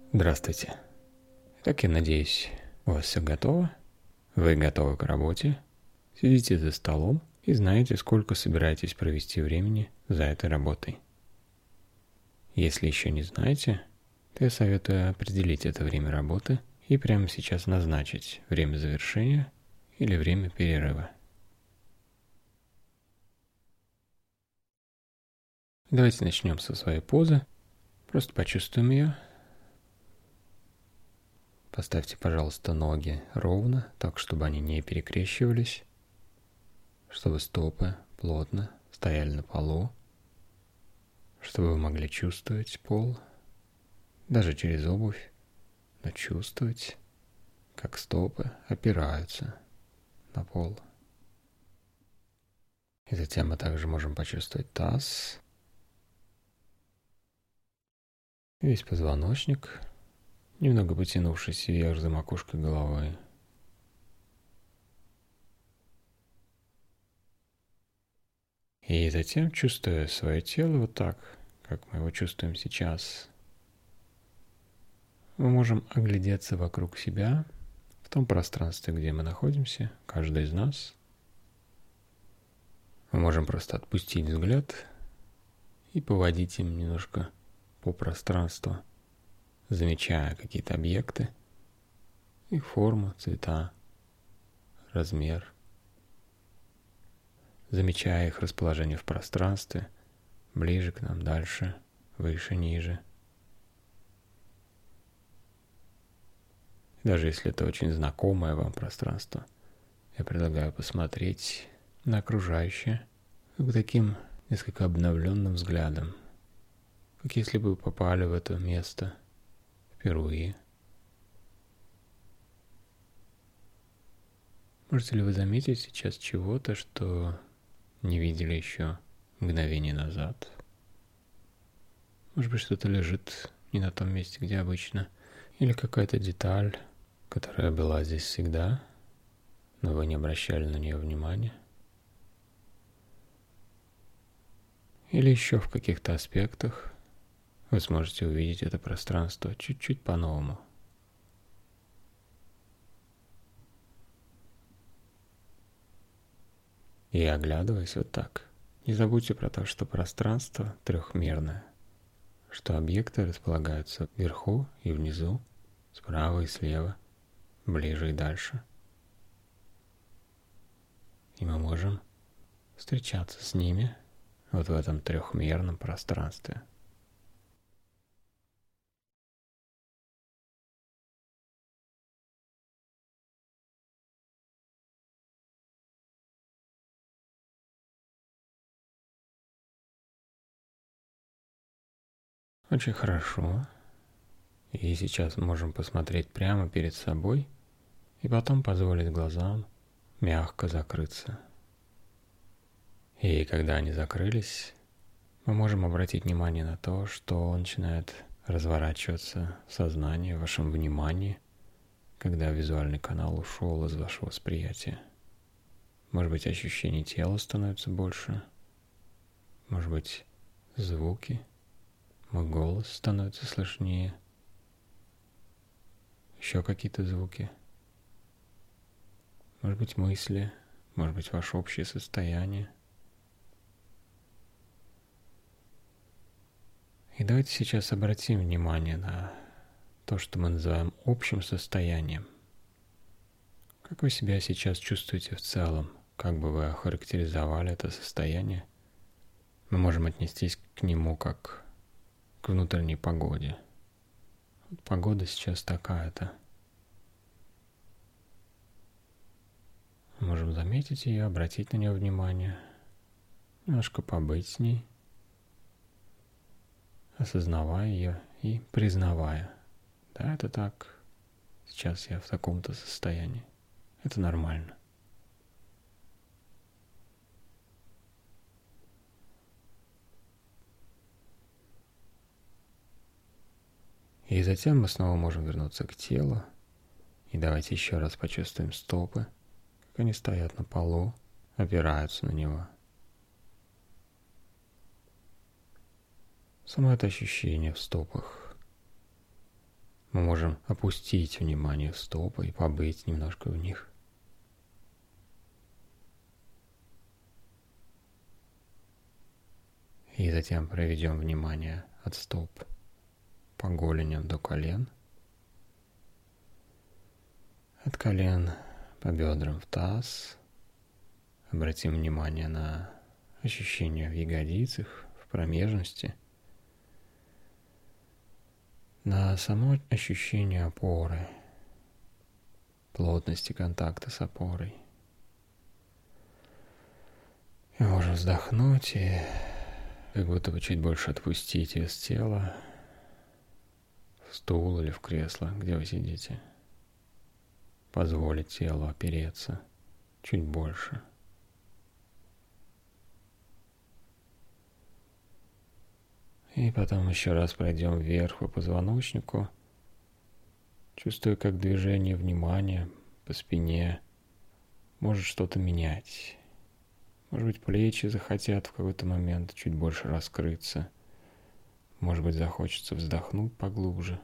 Здравствуйте. Так я надеюсь, у вас все готово, вы готовы к работе, сидите за столом и знаете, сколько собираетесь провести времени за этой работой. Если еще не знаете, то я советую определить это время работы и прямо сейчас назначить время завершения или время перерыва. Давайте начнем со своей позы. Просто почувствуем ее. Поставьте, пожалуйста, ноги ровно, так, чтобы они не перекрещивались, чтобы стопы плотно стояли на полу, чтобы вы могли чувствовать пол, даже через обувь, но чувствовать, как стопы опираются на пол. И затем мы также можем почувствовать таз, весь позвоночник, немного потянувшись вверх за макушкой головы. И затем, чувствуя свое тело вот так, как мы его чувствуем сейчас, мы можем оглядеться вокруг себя, в том пространстве, где мы находимся, каждый из нас. Мы можем просто отпустить взгляд и поводить им немножко по пространству, замечая какие-то объекты, их форму, цвета, размер, замечая их расположение в пространстве, ближе к нам, дальше, выше, ниже. Даже если это очень знакомое вам пространство, я предлагаю посмотреть на окружающее как таким несколько обновленным взглядом, как если бы вы попали в это место впервые. Можете ли вы заметить сейчас чего-то, что не видели еще мгновение назад? Может быть, что-то лежит не на том месте, где обычно, или какая-то деталь, которая была здесь всегда, но вы не обращали на нее внимания? Или еще в каких-то аспектах вы сможете увидеть это пространство чуть-чуть по-новому. И оглядываясь вот так, не забудьте про то, что пространство трехмерное, что объекты располагаются вверху и внизу, справа и слева, ближе и дальше. И мы можем встречаться с ними вот в этом трехмерном пространстве. Очень хорошо. И сейчас можем посмотреть прямо перед собой и потом позволить глазам мягко закрыться. И когда они закрылись, мы можем обратить внимание на то, что начинает разворачиваться сознание в вашем внимании, когда визуальный канал ушел из вашего восприятия. Может быть, ощущение тела становится больше, может быть, звуки, мой голос становится слышнее, еще какие-то звуки, может быть, мысли, может быть, ваше общее состояние. И давайте сейчас обратим внимание на то, что мы называем общим состоянием. Как вы себя сейчас чувствуете в целом? Как бы вы охарактеризовали это состояние? Мы можем отнестись к нему как к внутренней погоде. Вот погода сейчас такая-то. Мы можем заметить ее, обратить на нее внимание, немножко побыть с ней, осознавая ее и признавая. Да, это так. Сейчас я в таком-то состоянии. Это нормально. И затем мы снова можем вернуться к телу. И давайте еще раз почувствуем стопы, как они стоят на полу, опираются на него. Само это ощущение в стопах. Мы можем опустить внимание в стопы и побыть немножко в них. И затем проведем внимание от стоп по голеням до колен. От колен по бедрам в таз. Обратим внимание на ощущения в ягодицах, в промежности, на само ощущение опоры, плотности контакта с опорой. И можем вздохнуть и как будто бы чуть больше отпустить вес тела в стул или в кресло, где вы сидите. Позволить телу опереться чуть больше. И потом еще раз пройдем вверх по позвоночнику, чувствуя, как движение внимания по спине может что-то менять. Может быть, плечи захотят в какой-то момент чуть больше раскрыться. Может быть, захочется вздохнуть поглубже.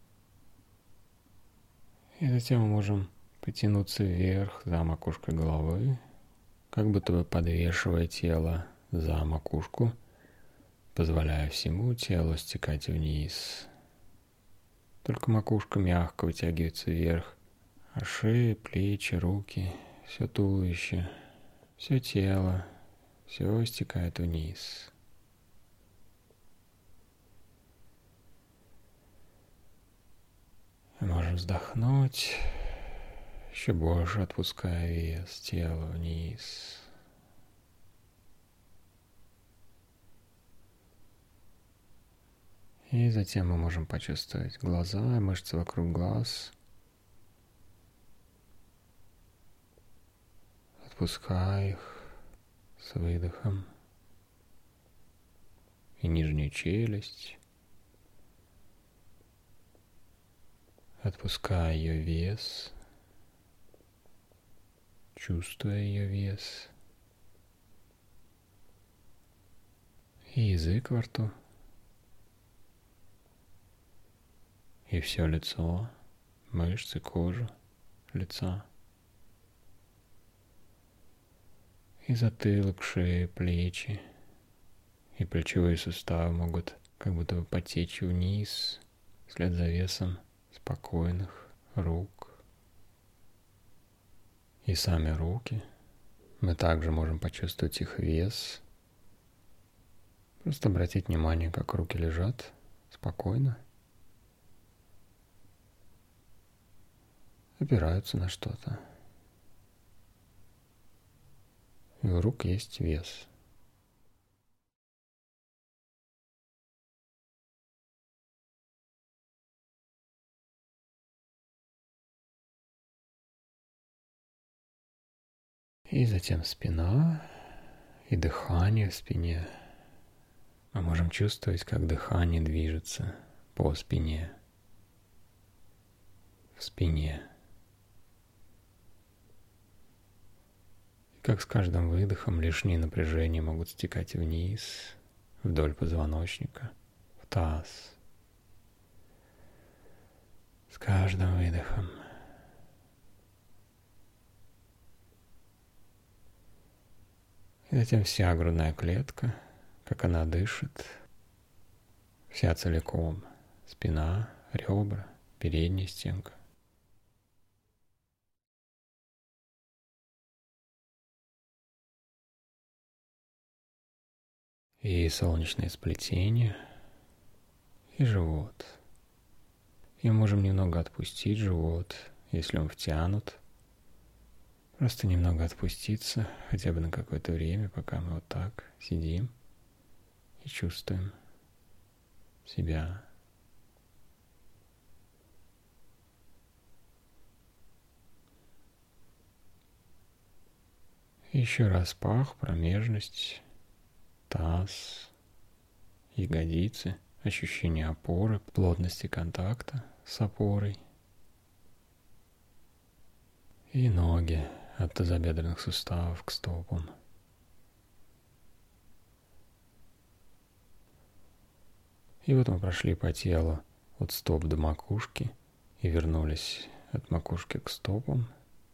И затем мы можем потянуться вверх за макушкой головы, как будто бы подвешивая тело за макушку, позволяя всему телу стекать вниз. Только макушка мягко вытягивается вверх, а шея, плечи, руки, все туловище, все тело, все стекает вниз. Можем вздохнуть, еще больше отпуская вес тела вниз. И затем мы можем почувствовать глаза, мышцы вокруг глаз. Отпуская их с выдохом. И нижнюю челюсть. Отпуская ее вес. Чувствуя ее вес. И язык во рту. И все лицо, мышцы, кожу лица. И затылок, шея, плечи. И плечевые суставы могут как будто бы потечь вниз, вслед за весом спокойных рук. И сами руки. Мы также можем почувствовать их вес. Просто обратить внимание, как руки лежат спокойно. Опираются на что-то. И у рук есть вес. И затем спина и дыхание в спине. Мы можем чувствовать, как дыхание движется по спине, в спине. И как с каждым выдохом лишние напряжения могут стекать вниз, вдоль позвоночника, в таз. С каждым выдохом. И затем вся грудная клетка, как она дышит, вся целиком. Спина, ребра, передняя стенка. И солнечное сплетение, и живот. И мы можем немного отпустить живот, если он втянут. Просто немного отпуститься, хотя бы на какое-то время, пока мы вот так сидим и чувствуем себя. И еще раз пах, промежность, таз, ягодицы, ощущение опоры, плотности контакта с опорой. И ноги от тазобедренных суставов к стопам. И вот мы прошли по телу от стоп до макушки. и вернулись от макушки к стопам.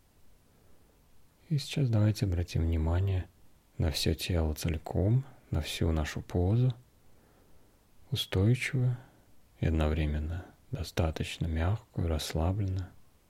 И сейчас давайте обратим внимание на все тело целиком, на всю нашу позу, устойчивую и одновременно достаточно мягкую, расслабленную,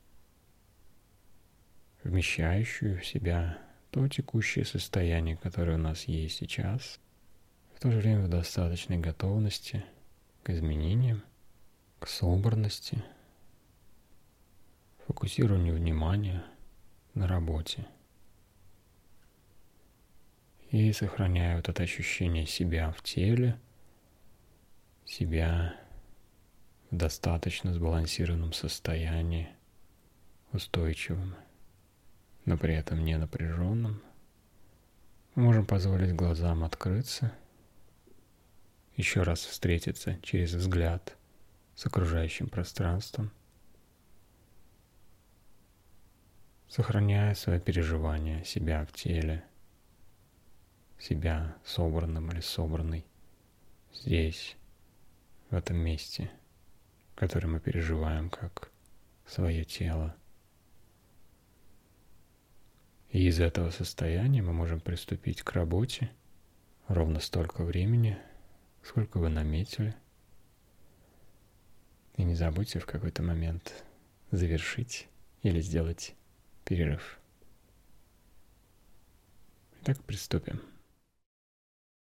вмещающую в себя то текущее состояние, которое у нас есть сейчас, в то же время в достаточной готовности к изменениям, к собранности, фокусированию внимания на работе. И сохраняя вот это ощущение себя в теле, себя в достаточно сбалансированном состоянии, устойчивым, но при этом не напряженным, мы можем позволить глазам открыться, еще раз встретиться через взгляд с окружающим пространством, сохраняя свое переживание себя в теле, себя собранным или собранной здесь, в этом месте, которое мы переживаем как свое тело. И из этого состояния мы можем приступить к работе ровно столько времени, сколько вы наметили. И не забудьте в какой-то момент завершить или сделать перерыв. Итак, приступим.